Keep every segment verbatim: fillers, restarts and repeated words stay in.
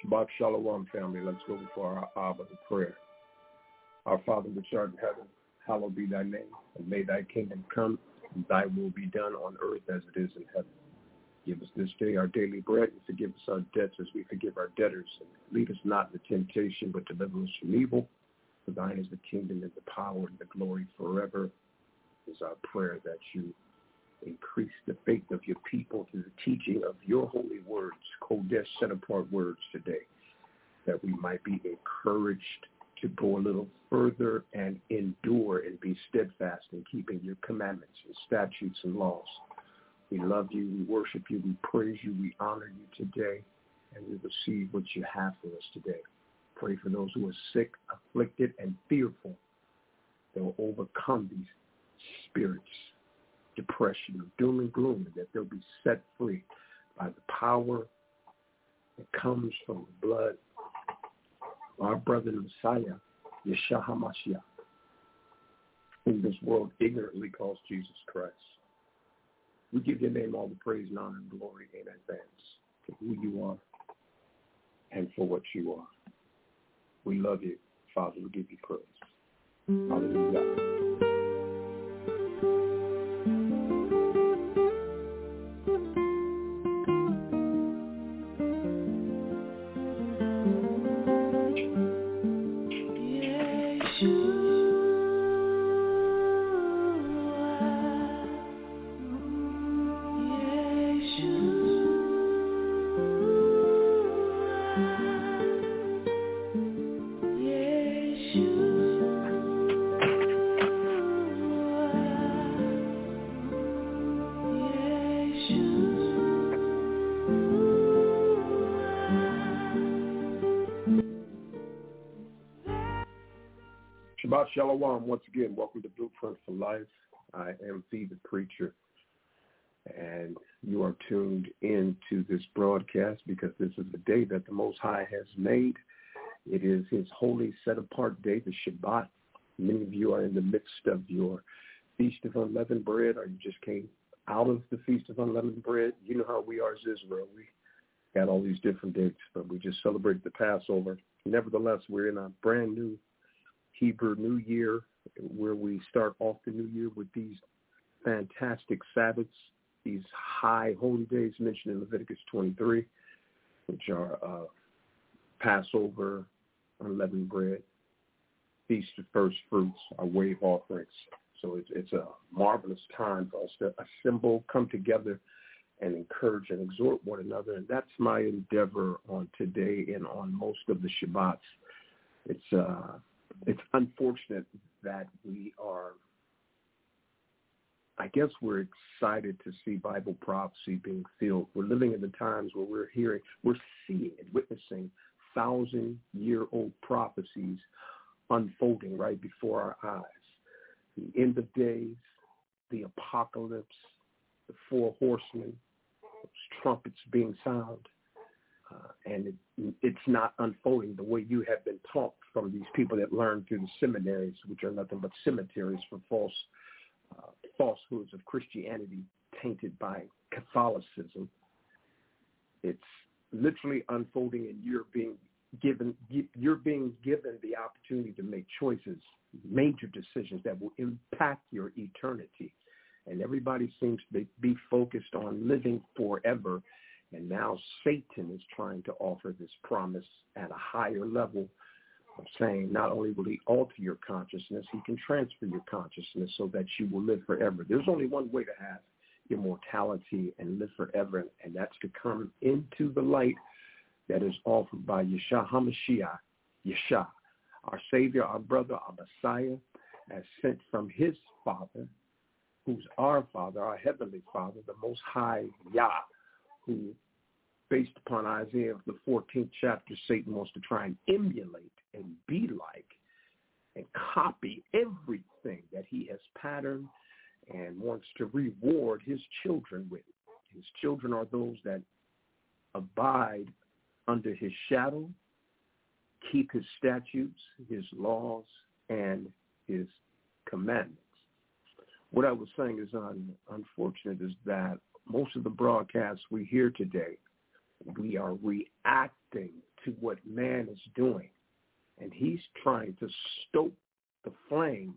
Shabbat Shalom, family. Let's go before our Abba in prayer. Our Father which art in heaven, hallowed be thy name, and may thy kingdom come, and thy will be done on earth as it is in heaven. Give us this day our daily bread, and forgive us our debts as we forgive our debtors. And lead us not into temptation, but deliver us from evil. For thine is the kingdom and the power and the glory forever. Is our prayer that you increase the faith of your people through the teaching of your holy words, Kodesh, set apart words today, that we might be encouraged to go a little further and endure and be steadfast in keeping your commandments and statutes and laws. We love you, we worship you, we praise you, we honor you today, and we receive what you have for us today. Pray for those who are sick, afflicted, and fearful. They will overcome these spirits, depression, doom and gloom, and that they'll be set free by the power that comes from the blood of our brother Messiah, Yeshua HaMashiach, whom this world ignorantly calls Jesus Christ. We give your name all the praise and honor and glory in advance for who you are and for what you are. We love you, Father. We give you praise. Hallelujah. Shabbat Shalom. Once again, welcome to Blueprint for Life. I am the Preacher, and you are tuned in to this broadcast because this is the day that the Most High has made. It is his holy set-apart day, the Shabbat. Many of you are in the midst of your Feast of Unleavened Bread, or you just came out of the Feast of Unleavened Bread. You know how we are as Israel. We got all these different dates, but we just celebrated the Passover. Nevertheless, we're in a brand new Hebrew New Year, where we start off the new year with these fantastic Sabbaths, these high holy days mentioned in Leviticus twenty-three, which are uh, Passover, unleavened bread, Feast of First Fruits, our wave offerings. So it's, it's a marvelous time for us to assemble, come together, and encourage and exhort one another. And that's my endeavor on today and on most of the Shabbats. It's uh, It's unfortunate that we are, I guess we're excited to see Bible prophecy being filled. We're living in the times where we're hearing, we're seeing and witnessing thousand-year-old prophecies unfolding right before our eyes. The end of days, the apocalypse, the four horsemen, those trumpets being sound. Uh, and it, it's not unfolding the way you have been taught from these people that learn through the seminaries, which are nothing but cemeteries for false uh, falsehoods of Christianity tainted by Catholicism. It's literally unfolding, and you're being given you're being given the opportunity to make choices, major decisions that will impact your eternity. And everybody seems to be focused on living forever. And now Satan is trying to offer this promise at a higher level of saying not only will he alter your consciousness, he can transfer your consciousness so that you will live forever. There's only one way to have immortality and live forever, and that's to come into the light that is offered by Yeshua HaMashiach, Yeshua, our Savior, our brother, our Messiah, as sent from his Father, who's our Father, our Heavenly Father, the Most High Yah, who, based upon Isaiah, the fourteenth chapter, Satan wants to try and emulate and be like and copy everything that he has patterned and wants to reward his children with. His children are those that abide under his shadow, keep his statutes, his laws, and his commandments. What I was saying is un, unfortunate is that most of the broadcasts we hear today, We are reacting to what man is doing, and he's trying to stoke the flames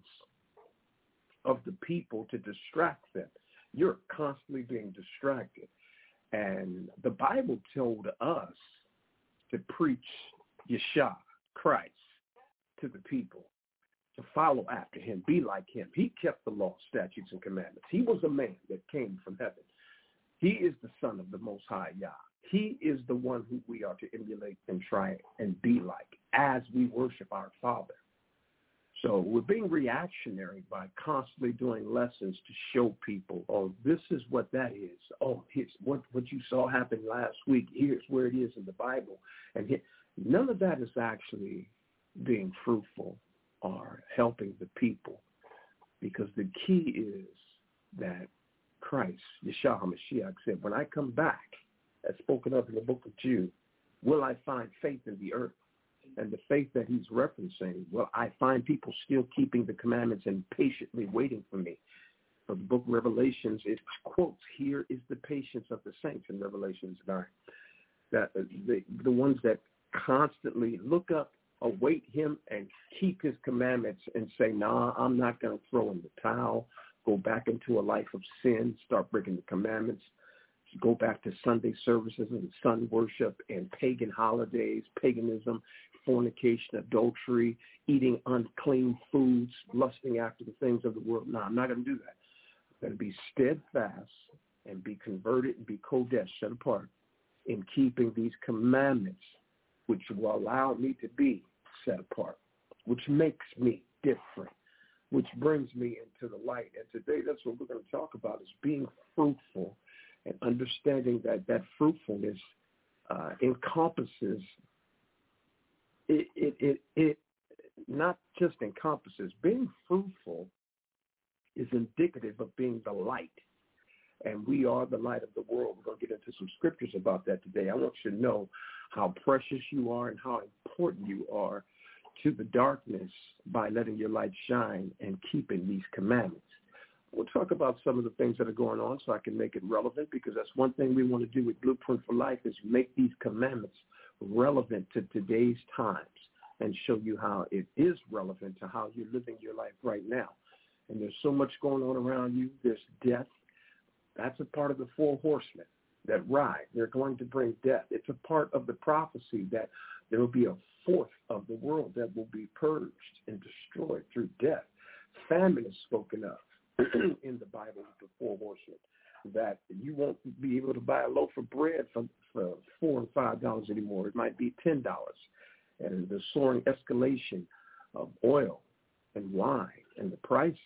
of the people to distract them. You're constantly being distracted. And the Bible told us to preach Yeshua, Christ, to the people, to follow after him, be like him. He kept the law, statutes, and commandments. He was a man that came from heaven. He is the Son of the Most High Yah. He is the one who we are to emulate and try and be like as we worship our Father. So we're being reactionary by constantly doing lessons to show people, oh, this is what that is. Oh, here's what, what you saw happen last week. Here's where it is in the Bible. And here, none of that is actually being fruitful or helping the people, because the key is that Christ, Yeshua HaMashiach, said, when I come back, as spoken of in the book of Jude, will I find faith in the earth? And the faith that he's referencing, well, I find people still keeping the commandments and patiently waiting for me. From the book of Revelations, it quotes, here is the patience of the saints in Revelations nine. That the, the ones that constantly look up, await him, and keep his commandments and say, nah, I'm not going to throw in the towel, go back into a life of sin, start breaking the commandments, go back to Sunday services and sun worship and pagan holidays, paganism, fornication, adultery, eating unclean foods, lusting after the things of the world. No, I'm not going to do that. I'm going to be steadfast and be converted and be kodesh, set apart, in keeping these commandments, which will allow me to be set apart, which makes me different, which brings me into the light. And today, that's what we're going to talk about, is being fruitful and understanding that that fruitfulness uh, encompasses, it, it, it, it not just encompasses, being fruitful is indicative of being the light. And we are the light of the world. We're going to get into some scriptures about that today. I want you to know how precious you are and how important you are to the darkness by letting your light shine and keeping these commandments. We'll talk about some of the things that are going on so I can make it relevant, because that's one thing we want to do with Blueprint for Life, is make these commandments relevant to today's times and show you how it is relevant to how you're living your life right now. And there's so much going on around you. There's death. That's a part of the four horsemen that ride. They're going to bring death. It's a part of the prophecy that there will be a fourth of the world that will be purged and destroyed through death. Famine is spoken of in the Bible with the four horsemen, that you won't be able to buy a loaf of bread for, for four and five dollars anymore. It might be ten dollars. And the soaring escalation of oil and wine and the prices,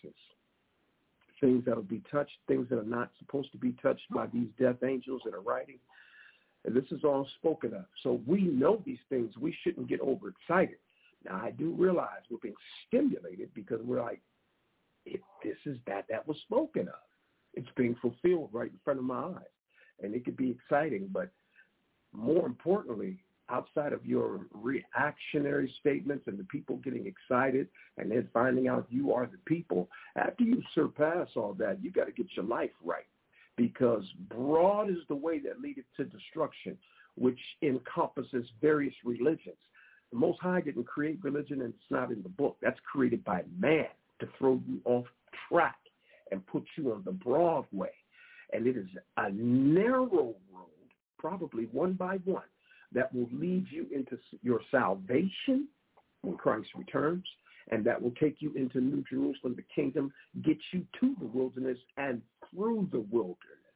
things that will be touched, things that are not supposed to be touched by these death angels that are riding. And this is all spoken of. So we know these things. We shouldn't get overexcited. Now, I do realize we're being stimulated because we're like, if this is that, that was spoken of. It's being fulfilled right in front of my eyes. And it could be exciting, but more importantly, outside of your reactionary statements and the people getting excited and then finding out you are the people, after you surpass all that, you got to get your life right, because broad is the way that leadeth to destruction, which encompasses various religions. The Most High didn't create religion, and it's not in the book. That's created by man to throw you off track and put you on the broad way. And it is a narrow road, probably one by one, that will lead you into your salvation when Christ returns, and that will take you into New Jerusalem, the kingdom, get you to the wilderness and through the wilderness.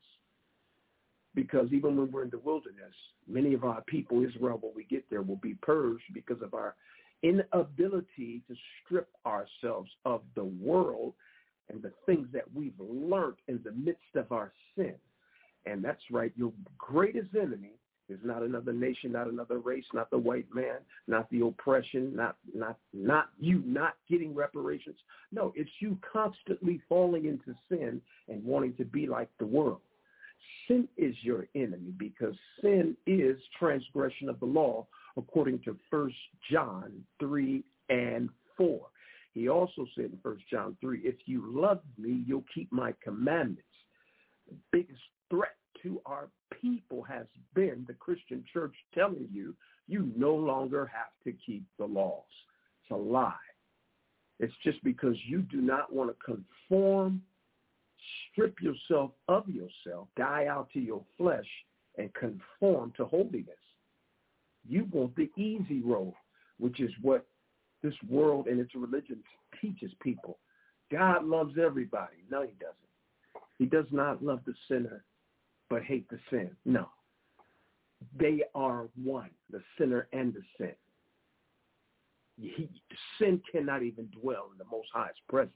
Because even when we're in the wilderness, many of our people, Israel, when we get there, will be purged because of our inability to strip ourselves of the world and the things that we've learned in the midst of our sin. And that's right, your greatest enemy is not another nation, not another race, not the white man, not the oppression, not not not you not getting reparations. No, it's you constantly falling into sin and wanting to be like the world. Sin is your enemy, because sin is transgression of the law, according to First John three and four. He also said in First John three, if you love me, you'll keep my commandments. The biggest threat to our people has been the Christian church telling you you no longer have to keep the laws. It's a lie. It's just because you do not want to conform, strip yourself of yourself, die out to your flesh, and conform to holiness. You want the easy road, which is what this world and its religion teaches people. God loves everybody. No, he doesn't. He does not love the sinner, but hate the sin. No. They are one, the sinner and the sin. He, sin cannot even dwell in the Most High's presence.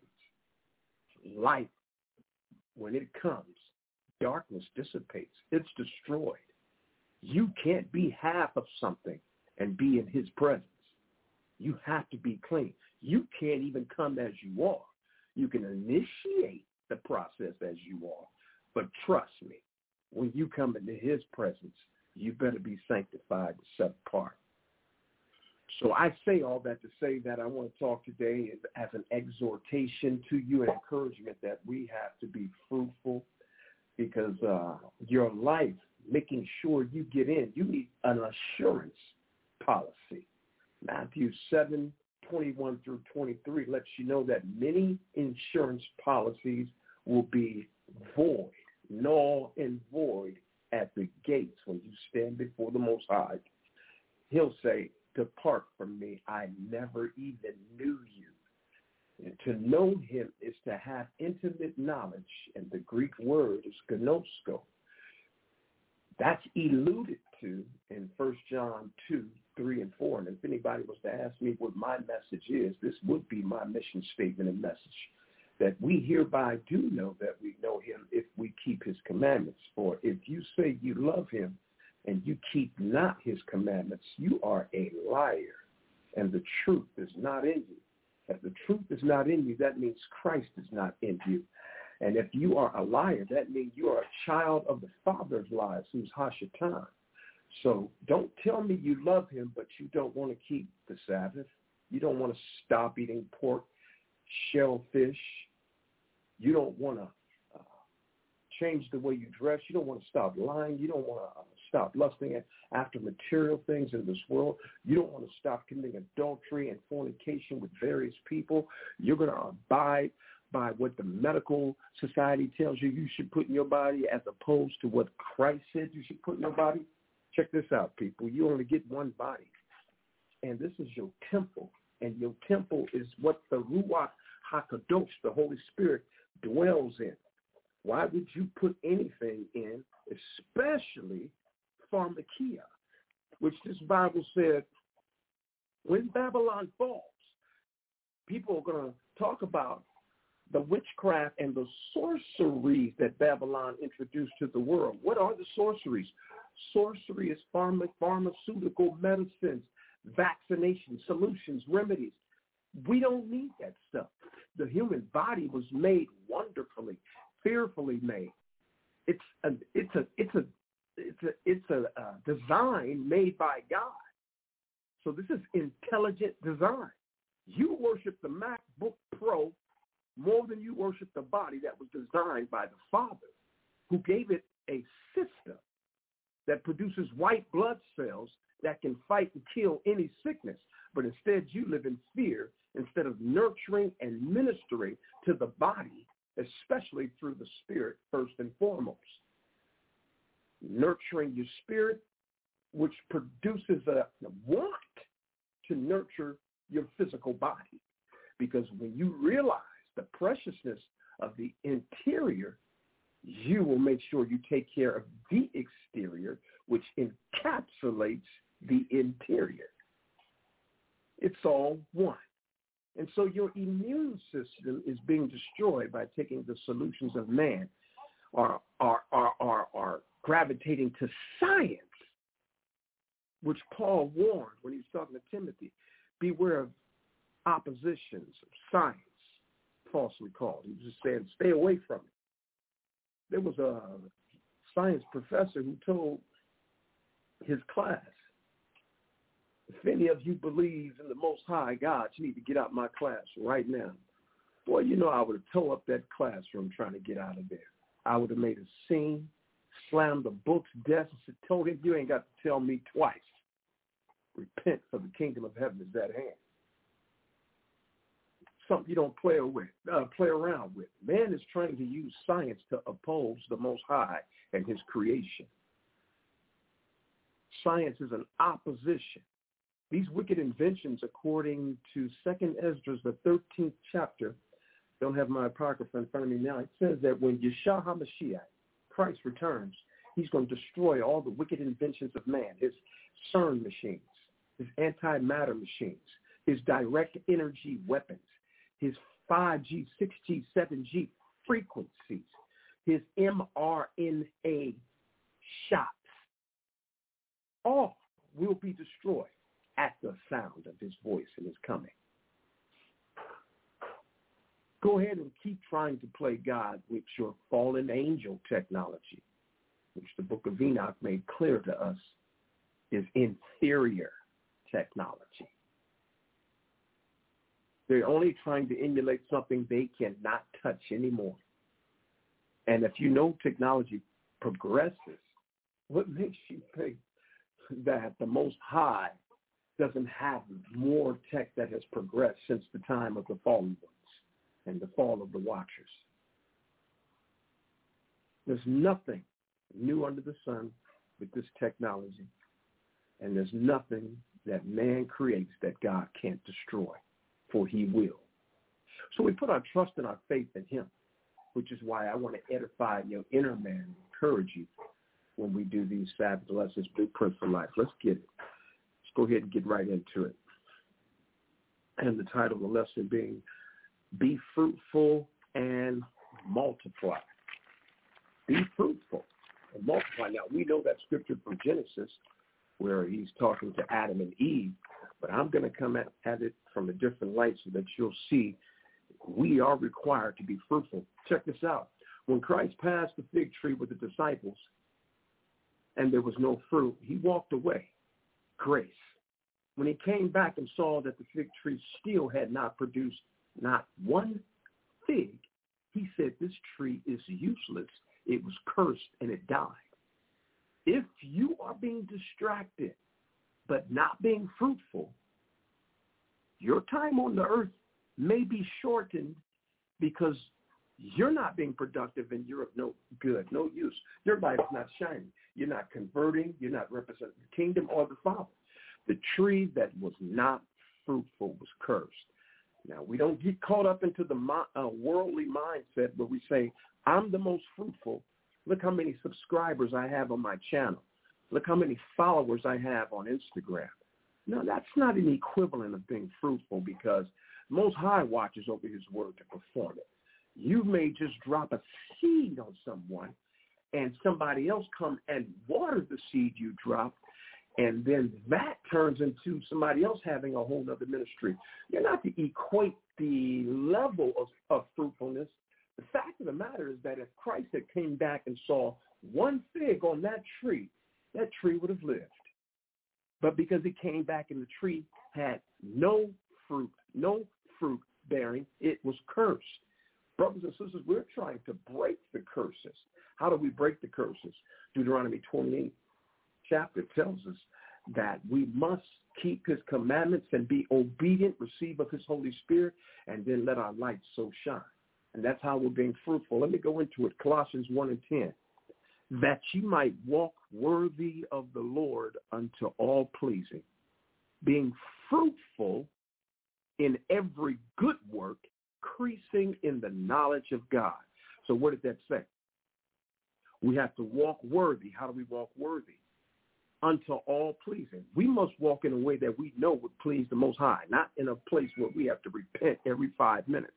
Life, when it comes, darkness dissipates. It's destroyed. You can't be half of something and be in his presence. You have to be clean. You can't even come as you are. You can initiate the process as you are, but trust me, when you come into his presence, you better be sanctified and set apart. So I say all that to say that I want to talk today as an exhortation to you, an encouragement that we have to be fruitful, because uh, your life, making sure you get in, you need an assurance policy. Matthew seven, twenty-one through twenty-three lets you know that many insurance policies will be void, null and void at the gates when you stand before the Most High. He'll say, depart from me, I never even knew you. And to know him is to have intimate knowledge, and the Greek word is gnosko. That's alluded to in First John two, three, and four. And if anybody was to ask me what my message is, this would be my mission statement and message, that we hereby do know that we know him if we keep his commandments. For if you say you love him and you keep not his commandments, you are a liar, and the truth is not in you. If the truth is not in you, that means Christ is not in you. And if you are a liar, that means you are a child of the Father's lies, who's Hashatan. So don't tell me you love him, but you don't want to keep the Sabbath. You don't want to stop eating pork, shellfish. You don't want to uh, change the way you dress. You don't want to stop lying. You don't want to uh, stop lusting after material things in this world. You don't want to stop committing adultery and fornication with various people. You're going to abide by what the medical society tells you you should put in your body as opposed to what Christ said you should put in your body. Check this out, people. You only get one body, and this is your temple, and your temple is what the Ruach HaKadosh, the Holy Spirit, dwells in. Why would you put anything in, especially pharmakia, which this Bible said, when Babylon falls, people are going to talk about the witchcraft and the sorceries that Babylon introduced to the world. What are the sorceries? Sorcery is pharma, pharmaceutical medicines, vaccinations, solutions, remedies. We don't need that stuff. The human body was made wonderfully, fearfully made. It's a, it's a, it's a, it's a, it's a uh, design made by God. So this is intelligent design. You worship the MacBook Pro more than you worship the body that was designed by the Father, who gave it a system that produces white blood cells that can fight and kill any sickness. But instead, you live in fear instead of nurturing and ministering to the body, especially through the spirit first and foremost. Nurturing your spirit, which produces a want to nurture your physical body. Because when you realize the preciousness of the interior, you will make sure you take care of the exterior, which encapsulates the interior. It's all one. And so your immune system is being destroyed by taking the solutions of man, or are, are, are, are gravitating to science, which Paul warned when he was talking to Timothy. Beware of oppositions of science, falsely called. He was just saying, stay away from it. There was a science professor who told his class, if any of you believe in the Most High God, you need to get out of my class right now. Boy, you know, I would have tore up that classroom trying to get out of there. I would have made a scene, slammed the book's desk and told him, you ain't got to tell me twice. Repent, for the kingdom of heaven is at hand. Something you don't play with, uh, play around with. Man is trying to use science to oppose the Most High and his creation. Science is an opposition. These wicked inventions, according to Second Ezra, the thirteenth chapter, don't have my apocrypha in front of me now, it says that when Yeshua HaMashiach, Christ, returns, he's going to destroy all the wicked inventions of man, his CERN machines, his antimatter machines, his direct energy weapons, his five G, six G, seven G frequencies, his mRNA shots. All will be destroyed at the sound of his voice and his coming. Go ahead and keep trying to play God with your fallen angel technology, which the book of Enoch made clear to us is inferior technology. They're only trying to emulate something they cannot touch anymore. And if you know technology progresses, what makes you think that the Most High doesn't have more tech that has progressed since the time of the fallen ones and the fall of the Watchers? There's nothing new under the sun with this technology, and there's nothing that man creates that God can't destroy, for he will. So we put our trust and our faith in him, which is why I want to edify your inner man and encourage you when we do these Sabbath lessons, Blueprint for Life. Let's get it. Let's go ahead and get right into it. And the title of the lesson being, Be Fruitful and Multiply. Be fruitful and multiply. Now, we know that scripture from Genesis where he's talking to Adam and Eve, but I'm going to come at, at it from a different light so that you'll see we are required to be fruitful. Check this out. When Christ passed the fig tree with the disciples and there was no fruit, he walked away. Grace. When he came back and saw that the fig tree still had not produced not one fig, he said, this tree is useless. It was cursed and it died. If you are being distracted but not being fruitful, your time on the earth may be shortened because you're not being productive and you're of no good, no use. Your life is not shining. You're not converting. You're not representing the kingdom or the Father. The tree that was not fruitful was cursed. Now, we don't get caught up into the uh, worldly mindset where we say, I'm the most fruitful. Look how many subscribers I have on my channel. Look how many followers I have on Instagram. No, that's not an equivalent of being fruitful, because Most High watches over his word to perform it. You may just drop a seed on someone and somebody else come and water the seed you dropped, and then that turns into somebody else having a whole other ministry. You're not to equate the level of, of fruitfulness. The fact of the matter is that if Christ had came back and saw one fig on that tree, that tree would have lived. But because it came back and the tree had no fruit, no fruit bearing, it was cursed. Brothers and sisters, we're trying to break the curses. How do we break the curses? Deuteronomy twenty-eight chapter tells us that we must keep his commandments and be obedient, receive of his Holy Spirit, and then let our light so shine. And that's how we're being fruitful. Let me go into it. Colossians one and ten. That you might walk worthy of the Lord unto all pleasing, being fruitful in every good work, increasing in the knowledge of God. So what did that say? We have to walk worthy. How do we walk worthy? Unto all pleasing. We must walk in a way that we know would please the Most High, not in a place where we have to repent every five minutes.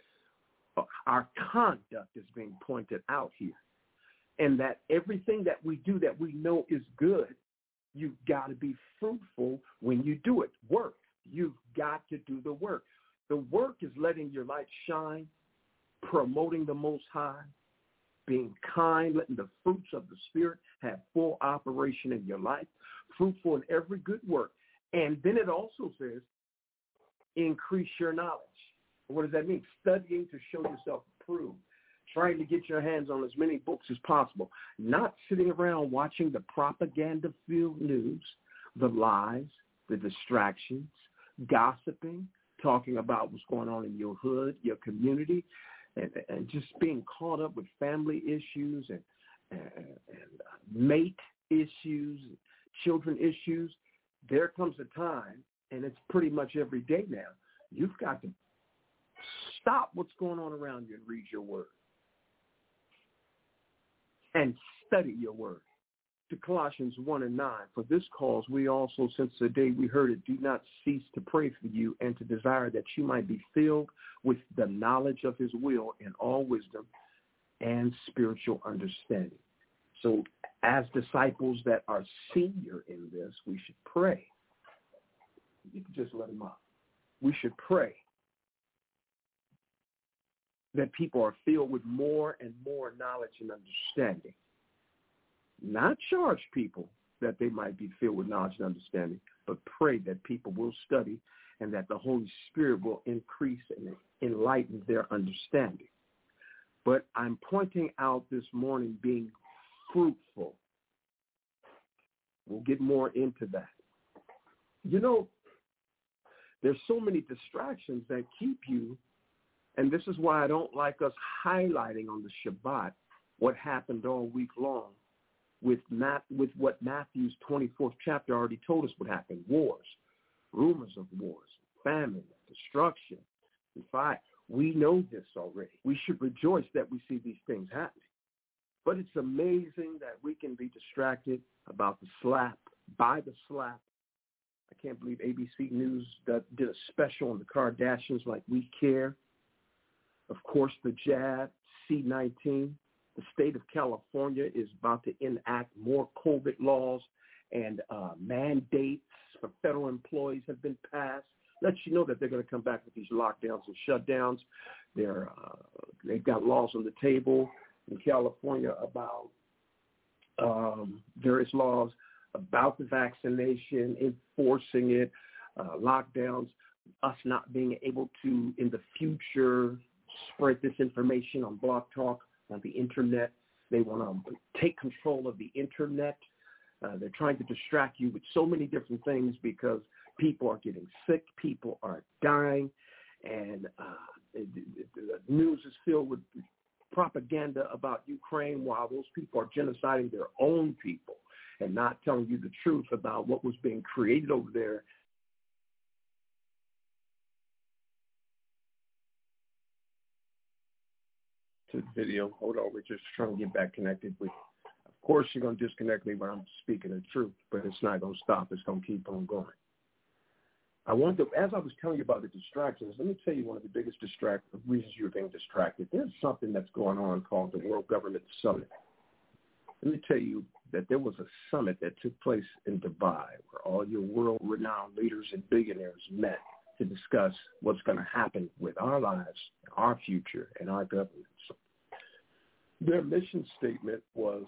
Our conduct is being pointed out here. And that everything that we do that we know is good, you've got to be fruitful when you do it. Work. You've got to do the work. The work is letting your light shine, promoting the Most High, being kind, letting the fruits of the Spirit have full operation in your life, fruitful in every good work. And then it also says, increase your knowledge. What does that mean? Studying to show yourself approved, trying to get your hands on as many books as possible, not sitting around watching the propaganda-filled news, the lies, the distractions, gossiping, talking about what's going on in your hood, your community, and, and just being caught up with family issues and, and, and mate issues, children issues. There comes a time, and it's pretty much every day now, you've got to stop what's going on around you and read your word and study your word. To Colossians one and nine, for this cause we also, since the day we heard it, do not cease to pray for you and to desire that you might be filled with the knowledge of his will in all wisdom and spiritual understanding. So as disciples that are senior in this, we should pray. You can just let them up. We should pray that people are filled with more and more knowledge and understanding. Not charge people that they might be filled with knowledge and understanding, but pray that people will study and that the Holy Spirit will increase and enlighten their understanding. But I'm pointing out this morning being fruitful. We'll get more into that. You know, there's so many distractions that keep you, and this is why I don't like us highlighting on the Shabbat what happened all week long with Matt, with what Matthew's twenty-fourth chapter already told us would happen: wars, rumors of wars, famine, destruction, and fire. We know this already. We should rejoice that we see these things happening. But it's amazing that we can be distracted about the slap, by the slap. I can't believe A B C News did a special on the Kardashians like we care. Of course, the jab, C nineteen. The state of California is about to enact more COVID laws, and uh, mandates for federal employees have been passed. Lets you know that they're going to come back with these lockdowns and shutdowns. They're, uh, they've got laws on the table in California about um, various laws about the vaccination, enforcing it, uh, lockdowns, us not being able to, in the future, spread this information on Blog Talk, on the internet. They want to take control of the internet. Uh, they're trying to distract you with so many different things because people are getting sick, people are dying, and uh, the, the news is filled with propaganda about Ukraine while those people are genociding their own people and not telling you the truth about what was being created over there. To the video. Hold on, we're just trying to get back connected with. Of course, you're going to disconnect me when I'm speaking the truth, but it's not going to stop. It's going to keep on going. I want to, as I was telling you about the distractions, let me tell you one of the biggest distract reasons you're being distracted. There's something that's going on called the World Government Summit. Let me tell you that there was a summit that took place in Dubai where all your world-renowned leaders and billionaires met to discuss what's going to happen with our lives, our future, and our governments. Their mission statement was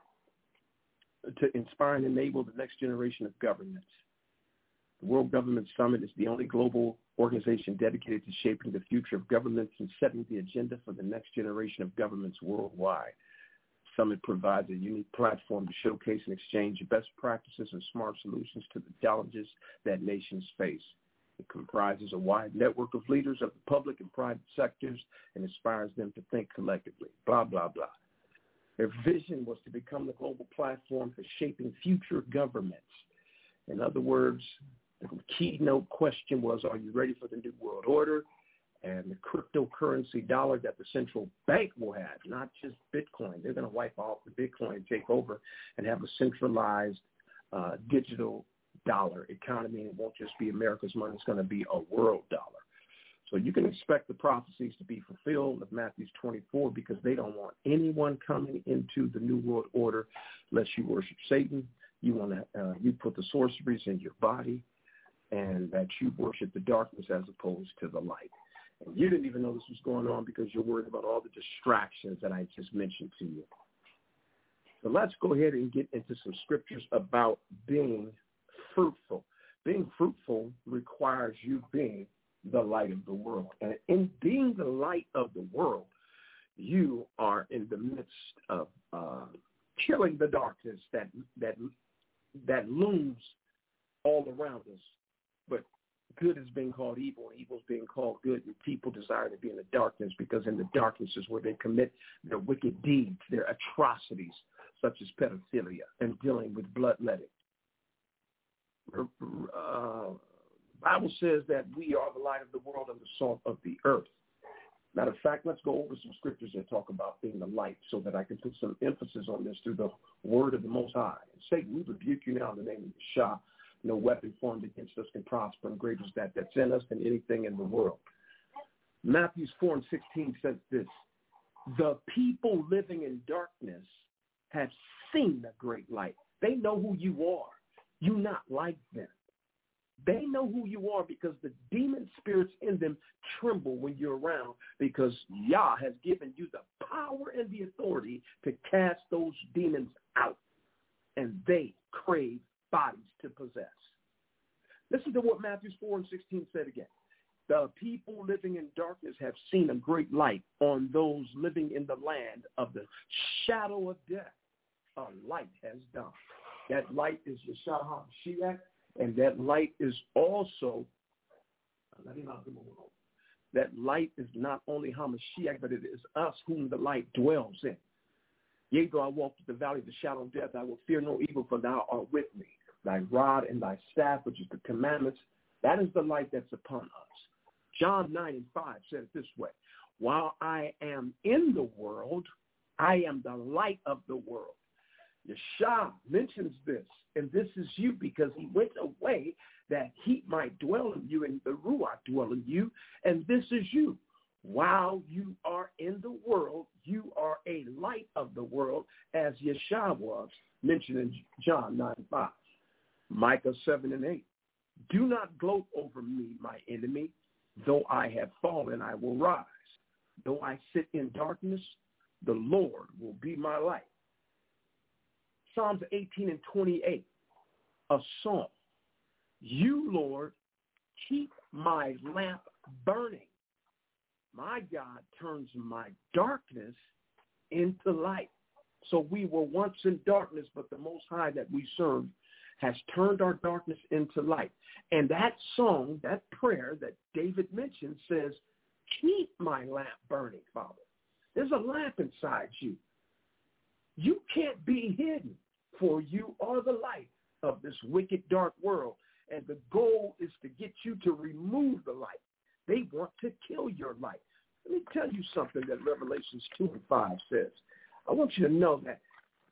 to inspire and enable the next generation of governments. The World Government Summit is the only global organization dedicated to shaping the future of governments and setting the agenda for the next generation of governments worldwide. The summit provides a unique platform to showcase and exchange best practices and smart solutions to the challenges that nations face. It comprises a wide network of leaders of the public and private sectors and inspires them to think collectively, blah, blah, blah. Their vision was to become the global platform for shaping future governments. In other words, the keynote question was, are you ready for the new world order and the cryptocurrency dollar that the central bank will have, not just Bitcoin? They're going to wipe off the Bitcoin, take over, and have a centralized uh, digital dollar economy. It won't just be America's money. It's going to be a world dollar. So you can expect the prophecies to be fulfilled of Matthew twenty-four because they don't want anyone coming into the New World Order unless you worship Satan. You want to, uh, you put the sorceries in your body and that you worship the darkness as opposed to the light. And you didn't even know this was going on because you're worried about all the distractions that I just mentioned to you. So let's go ahead and get into some scriptures about being fruitful. Being fruitful requires you being the light of the world. And in being the light of the world, you are in the midst of uh, killing the darkness that that that looms all around us. But good is being called evil, and evil is being called good, and people desire to be in the darkness because in the darkness is where they commit their wicked deeds, their atrocities, such as pedophilia and dealing with bloodletting. Uh, Bible says that we are the light of the world and the salt of the earth. Matter of fact, let's go over some scriptures that talk about being the light so that I can put some emphasis on this through the word of the Most High. And Satan, we rebuke you now in the name of Yeshua. No weapon formed against us can prosper, and greater is that that's in us than anything in the world. Matthew four and sixteen says this: the people living in darkness have seen a great light. They know who you are. You're not like them. They know who you are because the demon spirits in them tremble when you're around, because Yah has given you the power and the authority to cast those demons out, and they crave bodies to possess. Listen to what Matthew four and sixteen said again. The people living in darkness have seen a great light. On those living in the land of the shadow of death, a light has dawned. That light is Yeshua HaMashiach, and that light is also, that light is not only HaMashiach, but it is us whom the light dwells in. Yea, though I walk through the valley of the shadow of death, I will fear no evil, for thou art with me. Thy rod and thy staff, which is the commandments, that is the light that's upon us. John nine and five said it this way: while I am in the world, I am the light of the world. Yeshua mentions this, and this is you, because he went away that he might dwell in you, and the Ruach dwell in you, and this is you. While you are in the world, you are a light of the world, as Yeshua was, mentioned in John nine and five. Micah seven and eight. Do not gloat over me, my enemy. Though I have fallen, I will rise. Though I sit in darkness, the Lord will be my light. Psalms eighteen and twenty-eight, a song. You, Lord, keep my lamp burning. My God turns my darkness into light. So we were once in darkness, but the Most High that we serve has turned our darkness into light. And that song, that prayer that David mentioned says, keep my lamp burning, Father. There's a lamp inside you. You can't be hidden, for you are the light of this wicked, dark world. And the goal is to get you to remove the light. They want to kill your light. Let me tell you something that Revelations two and five says. I want you to know that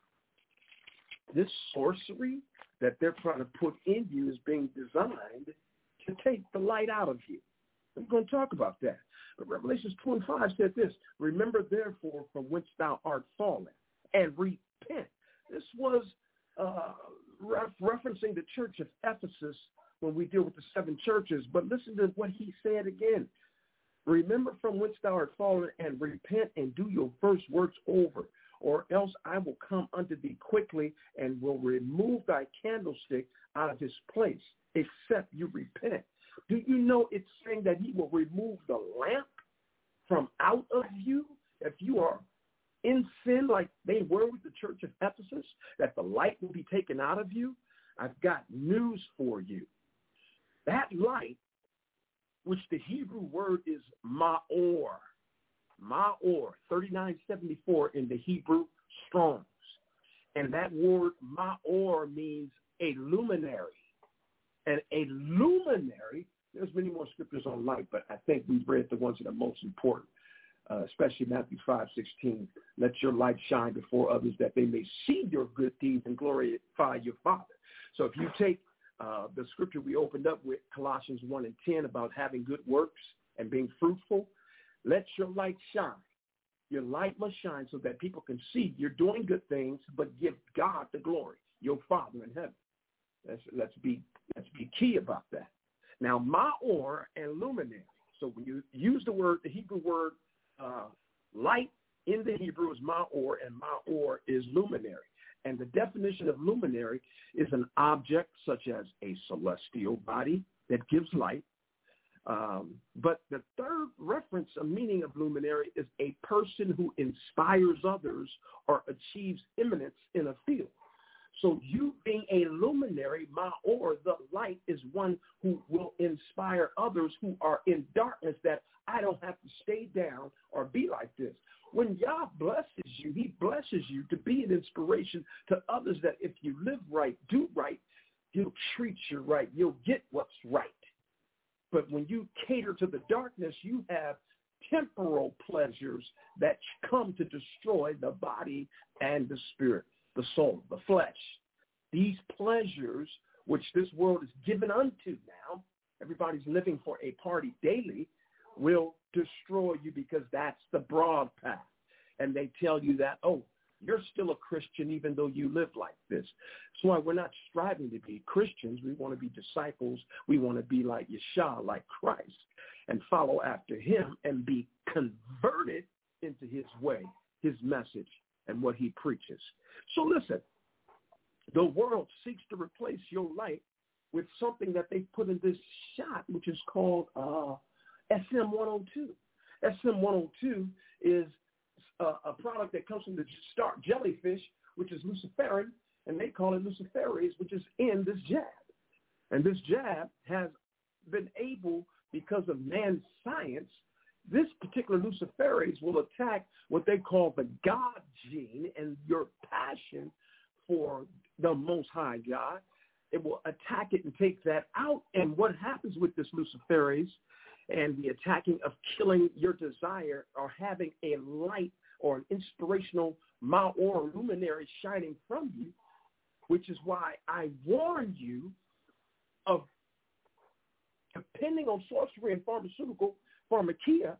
this sorcery that they're trying to put in you is being designed to take the light out of you. I'm going to talk about that. But Revelations two and five said this: remember therefore from whence thou art fallen, and repent. This was uh, ref- referencing the church of Ephesus when we deal with the seven churches. But listen to what he said again. Remember from whence thou art fallen, and repent, and do your first works over, or else I will come unto thee quickly, and will remove thy candlestick out of his place, except you repent. Do you know it's saying that he will remove the lamp from out of you if you are in sin like they were with the church of Ephesus, that the light will be taken out of you? I've got news for you. That light, which the Hebrew word is ma'or, ma'or, thirty-nine seventy-four in the Hebrew Strongs. And that word ma'or means a luminary. And a luminary, there's many more scriptures on light, but I think we've read the ones that are most important, uh, especially Matthew five sixteen. Let your light shine before others, that they may see your good deeds and glorify your Father. So if you take uh, the scripture we opened up with, Colossians one and ten, about having good works and being fruitful, let your light shine. Your light must shine so that people can see you're doing good things, but give God the glory, your Father in heaven. Let's, let's be let's be key about that. Now, ma'or and luminary. So when you use the word, the Hebrew word uh, light in the Hebrew is ma'or, and ma'or is luminary. And the definition of luminary is an object such as a celestial body that gives light, Um, but the third reference, a meaning of luminary, is a person who inspires others or achieves eminence in a field. So you being a luminary, ma'or, the light, is one who will inspire others who are in darkness, that I don't have to stay down or be like this. When Yah blesses you, he blesses you to be an inspiration to others, that if you live right, do right, he'll treat you right. You'll get what's right. But when you cater to the darkness, you have temporal pleasures that come to destroy the body and the spirit, the soul, the flesh. These pleasures, which this world is given unto now, everybody's living for a party daily, will destroy you, because that's the broad path. And they tell you that, oh, you're still a Christian even though you live like this. That's why we're not striving to be Christians. We want to be disciples. We want to be like Yeshua, like Christ, and follow after him and be converted into his way, his message, and what he preaches. So listen, the world seeks to replace your light with something that they put in this shot, which is called uh, S M one oh two. S M one oh two is uh, a product that comes from the star jellyfish, which is Luciferian, and they call it luciferase, which is in this jab. And this jab has been able, because of man's science, this particular luciferase will attack what they call the God gene and your passion for the Most High God. It will attack it and take that out. And what happens with this luciferase and the attacking of killing your desire or having a light or an inspirational ma'or luminary shining from you, which is why I warn you of depending on sorcery and pharmaceutical pharmakia.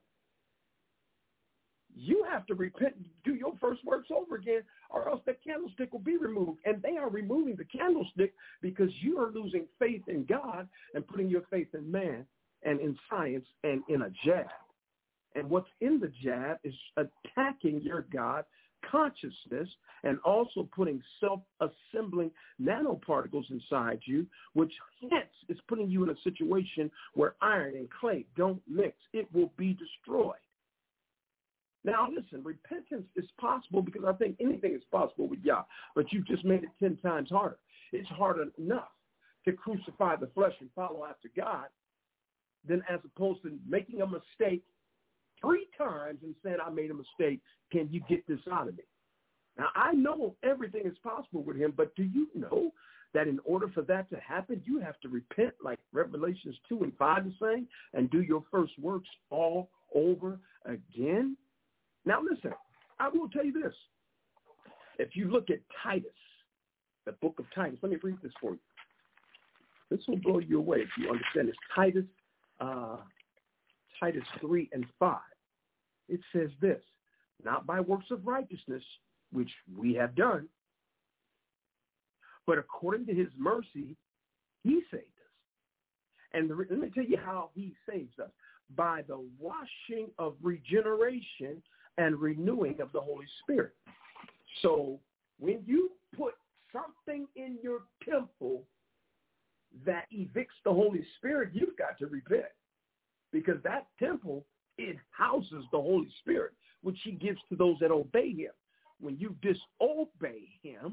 You have to repent, do your first works over again, or else the candlestick will be removed. And they are removing the candlestick because you are losing faith in God and putting your faith in man and in science and in a jab. And what's in the jab is attacking your God consciousness and also putting self-assembling nanoparticles inside you, which hence is putting you in a situation where iron and clay don't mix. It will be destroyed. Now, listen, repentance is possible because I think anything is possible with Yah, but you've just made it ten times harder. It's harder enough to crucify the flesh and follow after God than as opposed to making a mistake three times and saying, I made a mistake. Can you get this out of me? Now, I know everything is possible with him, but do you know that in order for that to happen, you have to repent like Revelations two and five is saying, and do your first works all over again? Now, listen, I will tell you this. If you look at Titus, the book of Titus, let me read this for you. This will blow you away if you understand this. Titus, uh, Titus three and five. It says this, not by works of righteousness, which we have done, but according to his mercy, he saved us. And the, let me tell you how he saves us. By the washing of regeneration and renewing of the Holy Spirit. So when you put something in your temple that evicts the Holy Spirit, you've got to repent. Because that temple, it houses the Holy Spirit, which he gives to those that obey him. When you disobey him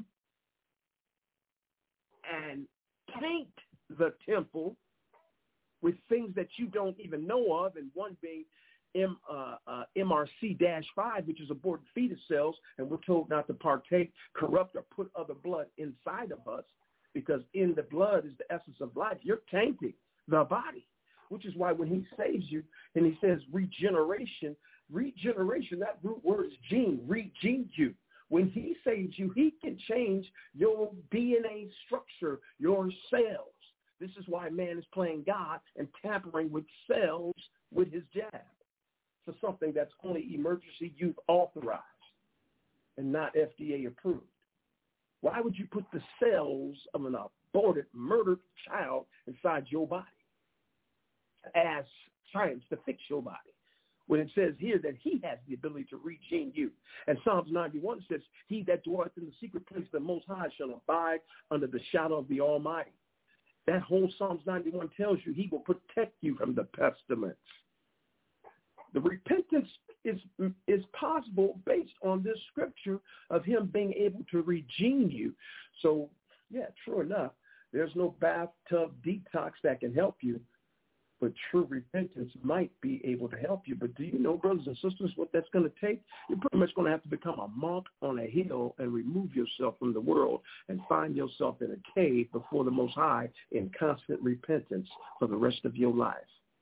and taint the temple with things that you don't even know of, and one being M, uh, uh, M R C five, which is aborted fetus cells, and we're told not to partake, corrupt, or put other blood inside of us, because in the blood is the essence of life. You're tainting the body, which is why when he saves you and he says regeneration, regeneration, that root word is gene, regene you. When he saves you, he can change your D N A structure, your cells. This is why man is playing God and tampering with cells with his jab for something that's only emergency use authorized and not F D A approved. Why would you put the cells of an aborted, murdered child inside your body as science to fix your body, when it says here that he has the ability to regene you? And Psalms ninety-one says, he that dwelleth in the secret place of the Most High shall abide under the shadow of the Almighty. That whole Psalms ninety-one tells you he will protect you from the pestilence. The repentance is, is possible based on this scripture of him being able to redeem you. So, yeah, true enough, there's no bathtub detox that can help you, but true repentance might be able to help you. But do you know, brothers and sisters, what that's going to take? You're pretty much going to have to become a monk on a hill and remove yourself from the world and find yourself in a cave before the Most High in constant repentance for the rest of your life.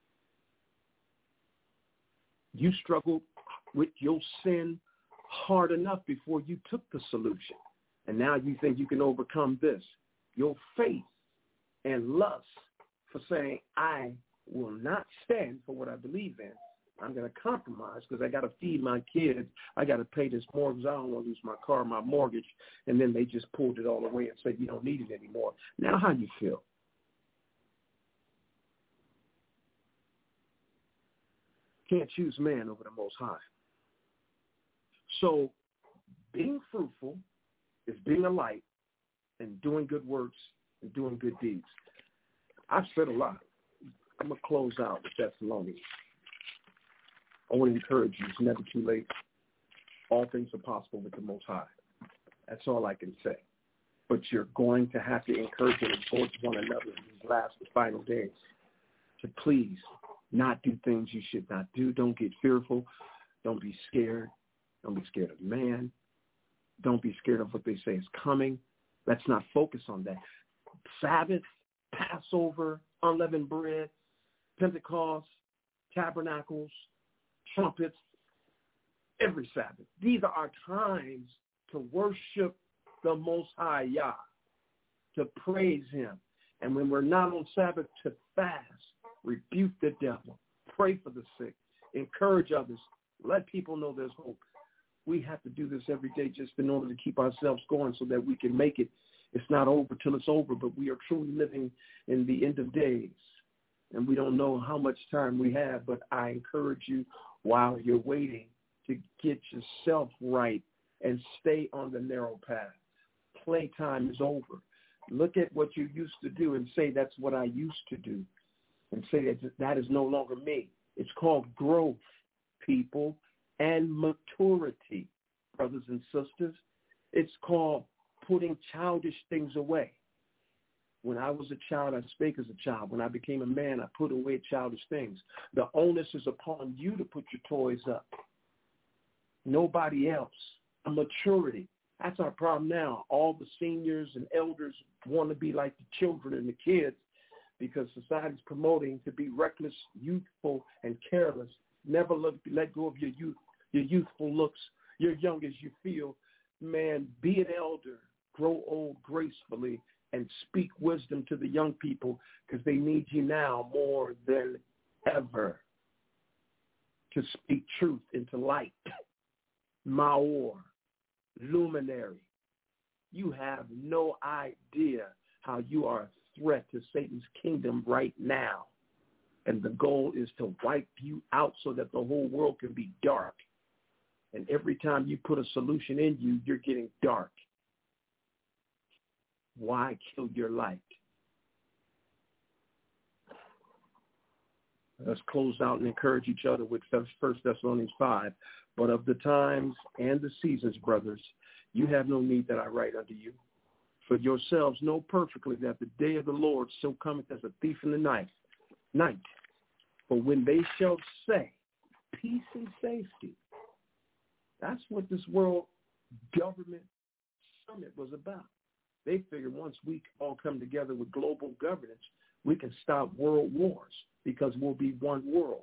You struggled with your sin hard enough before you took the solution. And now you think you can overcome this. Your faith and lust for saying, I will not stand for what I believe in. I'm going to compromise because I got to feed my kids. I got to pay this mortgage. I don't want to lose my car, my mortgage. And then they just pulled it all away and said, you don't need it anymore. Now how you feel? Can't choose man over the Most High. So being fruitful is being a light and doing good works and doing good deeds. I've said a lot. I'm going to close out with Thessalonians. I want to encourage you. It's never too late. All things are possible with the Most High. That's all I can say. But you're going to have to encourage and exhort one another in these last and final days to please not do things you should not do. Don't get fearful. Don't be scared. Don't be scared of man. Don't be scared of what they say is coming. Let's not focus on that. Sabbath, Passover, unleavened bread, Pentecost, tabernacles, trumpets, every Sabbath. These are our times to worship the Most High Yah, to praise him. And when we're not on Sabbath, to fast, rebuke the devil, pray for the sick, encourage others, let people know there's hope. We have to do this every day just in order to keep ourselves going so that we can make it. It's not over till it's over, but we are truly living in the end of days. And we don't know how much time we have, but I encourage you while you're waiting to get yourself right and stay on the narrow path. Playtime is over. Look at what you used to do and say, that's what I used to do. And say that that is no longer me. It's called growth, people, and maturity, brothers and sisters. It's called putting childish things away. When I was a child, I spake as a child. When I became a man, I put away childish things. The onus is upon you to put your toys up. Nobody else. A maturity. That's our problem now. All the seniors and elders want to be like the children and the kids because society's promoting to be reckless, youthful, and careless. Never let, let go of your youth, your youthful looks. You're young as you feel. Man, be an elder. Grow old gracefully and speak wisdom to the young people because they need you now more than ever to speak truth into light. Maor, luminary. You have no idea how you are a threat to Satan's kingdom right now. And the goal is to wipe you out so that the whole world can be dark. And every time you put a solution in you, you're getting dark. Why kill your light? Let's close out and encourage each other with First Thessalonians five. But of the times and the seasons, brothers, you have no need that I write unto you. For yourselves know perfectly that the day of the Lord so cometh as a thief in the night. Night. For when they shall say, peace and safety. That's what this World Government Summit was about. They figured once we all come together with global governance, we can stop world wars because we'll be one world.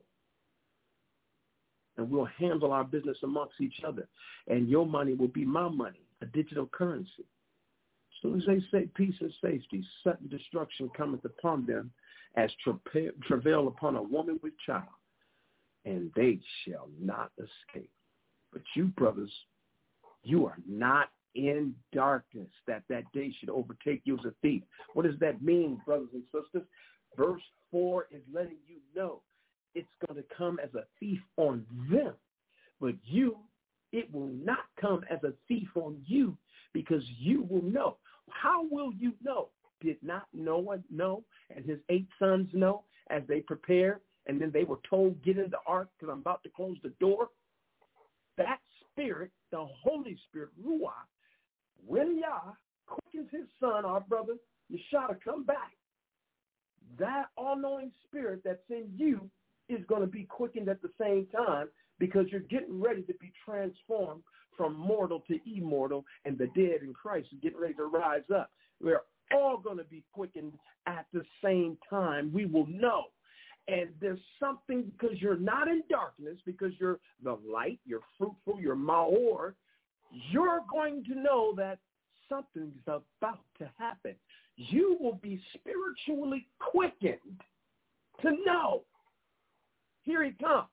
And we'll handle our business amongst each other. And your money will be my money, a digital currency. As soon as they say peace and safety, sudden destruction cometh upon them as tra- travail upon a woman with child, and they shall not escape. But you, brothers, you are not in darkness, that that day should overtake you as a thief. What does that mean, brothers and sisters? Verse four is letting you know it's going to come as a thief on them. But you, it will not come as a thief on you because you will know. How will you know? did not Noah know and his eight sons know as they prepared, and then they were told, get in the ark because I'm about to close the door? That spirit, the Holy Spirit, Ruach, when Yah quickens his son, our brother Yeshua, to come back, that all-knowing spirit that's in you is going to be quickened at the same time, because you're getting ready to be transformed from mortal to immortal, and the dead in Christ is getting ready to rise up. We're all going to be quickened at the same time. We will know. And there's something, because you're not in darkness, because you're the light, you're fruitful, you're Maor, you're going to know that something's about to happen. You will be spiritually quickened to know. Here he comes.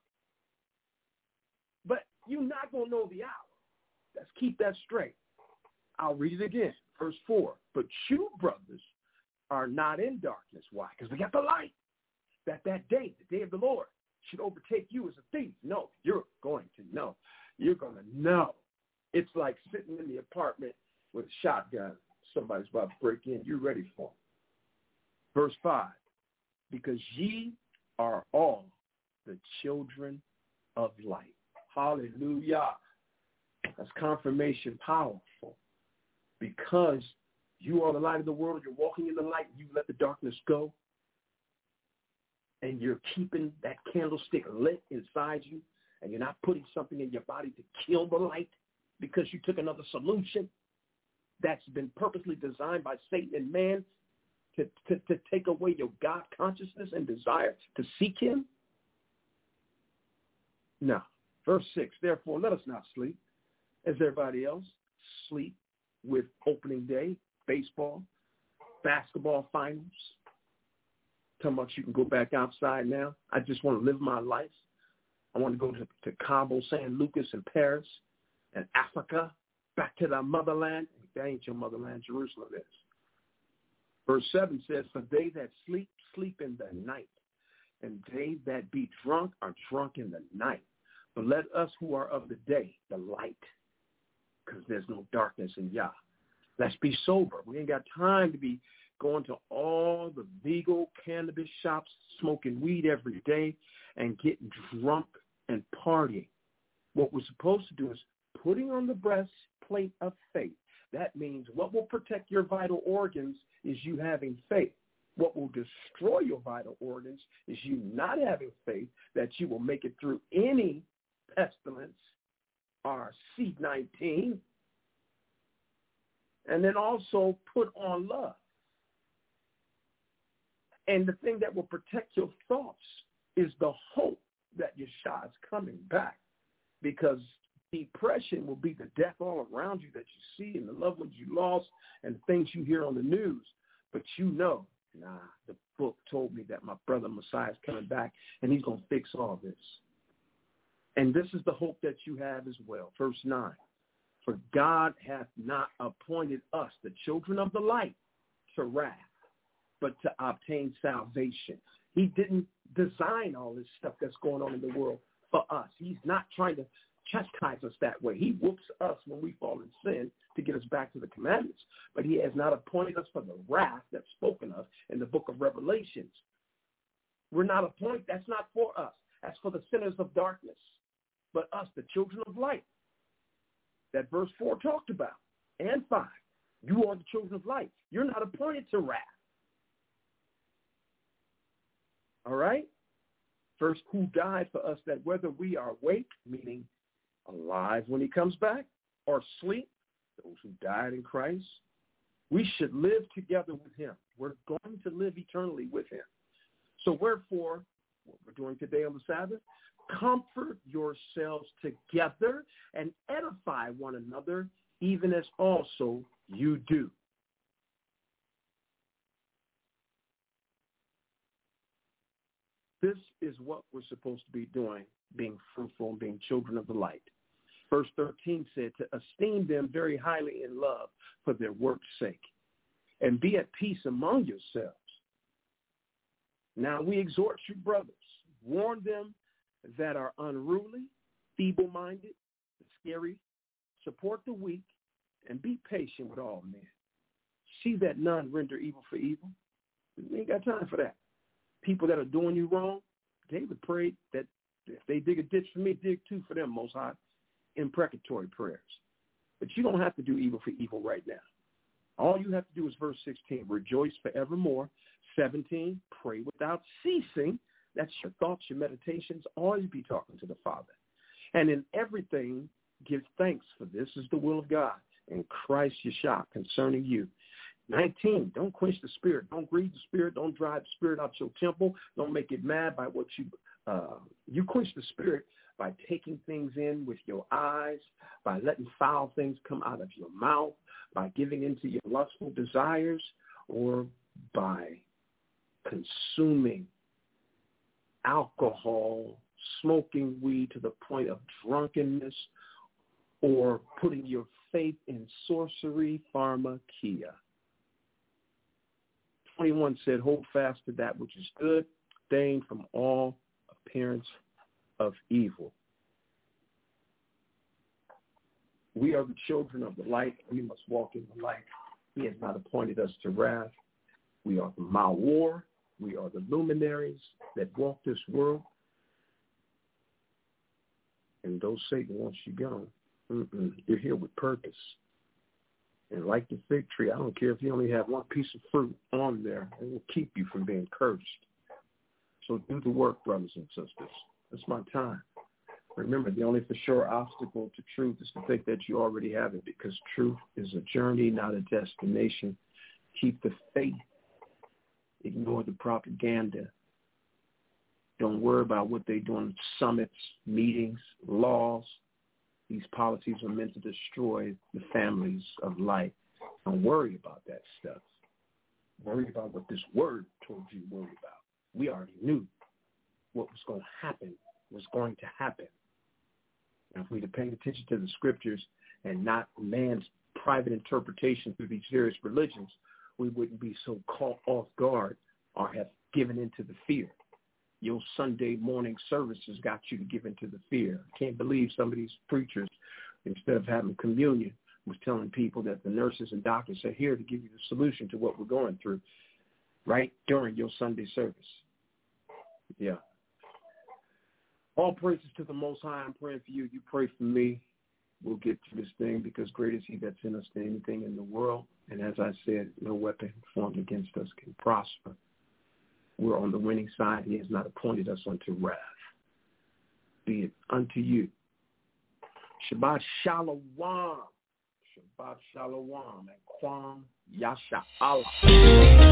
But you're not going to know the hour. Let's keep that straight. I'll read it again. Verse four. But you, brothers, are not in darkness. Why? Because we got the light. That that day, the day of the Lord, should overtake you as a thief. No, you're going to know. You're going to know. It's like sitting in the apartment with a shotgun. Somebody's about to break in. You're ready for them. Verse five. Because ye are all the children of light. Hallelujah. That's confirmation powerful. Because you are the light of the world, you're walking in the light, you let the darkness go, and you're keeping that candlestick lit inside you, and you're not putting something in your body to kill the light because you took another solution that's been purposely designed by Satan and man to, to, to take away your God consciousness and desire to seek him. No. Verse six, therefore let us not sleep as everybody else sleep with opening day, baseball, basketball finals. Tell much you can go back outside now. I just want to live my life. I want to go to, to Cabo, San Lucas, and Paris, and Africa, back to the motherland. That ain't your motherland, Jerusalem is. Verse seven says, for they that sleep, sleep in the night, and they that be drunk are drunk in the night. But let us who are of the day, the light, because there's no darkness in Yah. Let's be sober. We ain't got time to be going to all the legal cannabis shops, smoking weed every day, and getting drunk and partying. What we're supposed to do is putting on the breastplate of faith. That means what will protect your vital organs is you having faith. What will destroy your vital organs is you not having faith that you will make it through any pestilence or C nineteen. And then also put on love. And the thing that will protect your thoughts is the hope that Yeshua is coming back, because depression will be the death all around you that you see and the loved ones you lost and the things you hear on the news. But you know, nah, the book told me that my brother Messiah is coming back and he's going to fix all this. And this is the hope that you have as well. Verse nine, for God hath not appointed us, the children of the light, to wrath, but to obtain salvation. He didn't design all this stuff that's going on in the world for us. He's not trying to chastise us that way. He whoops us when we fall in sin to get us back to the commandments. But he has not appointed us for the wrath that's spoken of in the book of Revelations. We're not appointed. That's not for us. That's for the sinners of darkness. But us, the children of light, that verse four talked about, and five, you are the children of light. You're not appointed to wrath. All right? First, who died for us, that whether we are awake, meaning alive when he comes back, or asleep, those who died in Christ, we should live together with him. We're going to live eternally with him. So wherefore, what we're doing today on the Sabbath, comfort yourselves together and edify one another, even as also you do. This is what we're supposed to be doing, being fruitful and being children of the light. Verse thirteen said to esteem them very highly in love for their work's sake, and be at peace among yourselves. Now we exhort you, brothers, warn them that are unruly, feeble-minded, scary, support the weak, and be patient with all men. See that none render evil for evil. We ain't got time for that. People that are doing you wrong, David prayed that if they dig a ditch for me, dig two for them, Most High, imprecatory prayers. But you don't have to do evil for evil right now. All you have to do is verse sixteen, rejoice forevermore. seventeen, pray without ceasing. That's your thoughts, your meditations. Always be talking to the Father. And in everything, give thanks, for this is the will of God in Christ Yeshua concerning you. nineteen, don't quench the spirit. Don't grieve the spirit. Don't drive the spirit out your temple. Don't make it mad by what you, uh, you quench the spirit by taking things in with your eyes, by letting foul things come out of your mouth, by giving into your lustful desires, or by consuming alcohol, smoking weed to the point of drunkenness, or putting your faith in sorcery, pharmakia. twenty-one said, hold fast to that which is good, abstain from all appearance of evil. We are the children of the light. We must walk in the light. He has not appointed us to wrath. We are the Mawar. We are the luminaries that walk this world. And though Satan wants you gone, mm-mm, you're here with purpose. And like the fig tree, I don't care if you only have one piece of fruit on there. It will keep you from being cursed. So do the work, brothers and sisters. That's my time. Remember, the only for sure obstacle to truth is to think that you already have it, because truth is a journey, not a destination. Keep the faith. Ignore the propaganda. Don't worry about what they do in summits, meetings, laws. These policies are meant to destroy the families of light. Don't worry about that stuff. Worry about what this word told you to worry about. We already knew what was going to happen was going to happen. And if we'd have paid attention to the scriptures and not man's private interpretation through these various religions, we wouldn't be so caught off guard or have given into the fear. Your Sunday morning services got you to give into the fear. I can't believe some of these preachers, instead of having communion, was telling people that the nurses and doctors are here to give you the solution to what we're going through right during your Sunday service. Yeah. All praises to the Most High. I'm praying for you. You pray for me. We'll get to this thing, because great is he that's in us than anything in the world. And as I said, no weapon formed against us can prosper. We're on the winning side. He has not appointed us unto wrath. Be it unto you. Shabbat Shalom. Shabbat Shalom. And Kwam Yasha Allah.